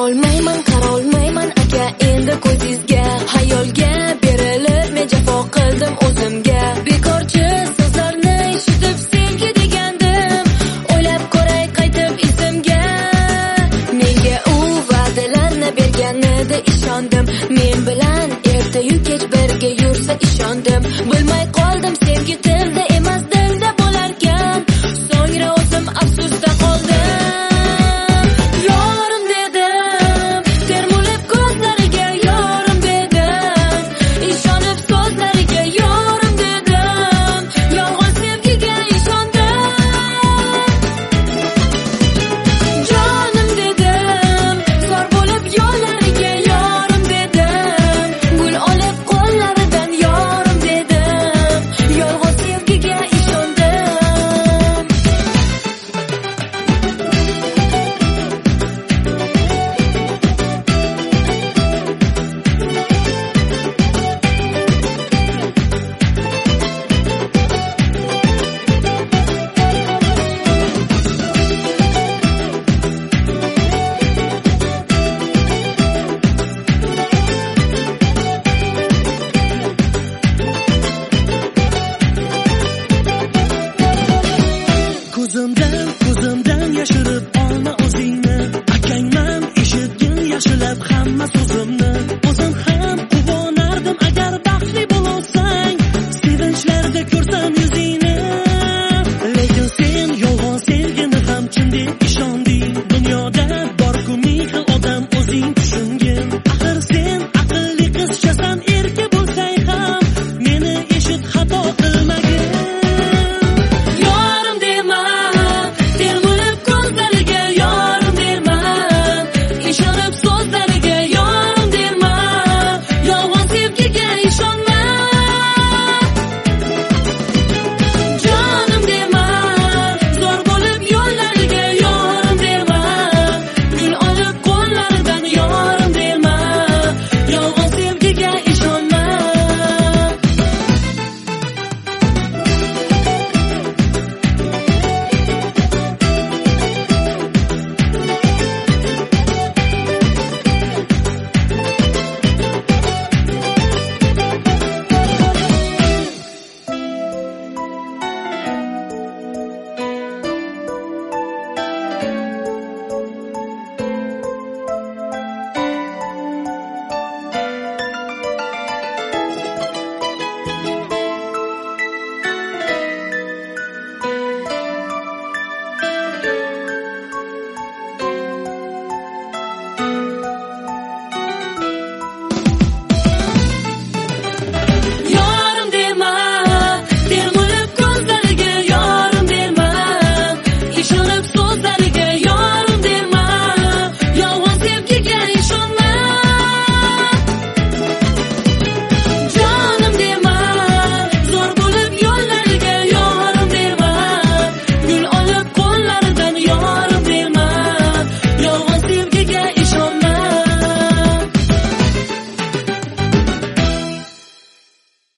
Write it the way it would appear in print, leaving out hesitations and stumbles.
qarolmayman aka endi ko'zingizga. Hayolga berilib men jafo qildim o'zimga. Bekorchi so'zlarni eshitib sevgi degandim, o'ylab ko'ray qaytib izimga. Menga u va'dalarni berganida ishondim, men bilan ertayu kech birga yursa ishondim. Bilmay qoldim sevgi tilda emas dilda bo'larkan, so'ngra o'zim afsusda qoldim. Ko'zimdan yashirib olma o'zingni, akangman eshitgin yaxshilab hamma so'zim.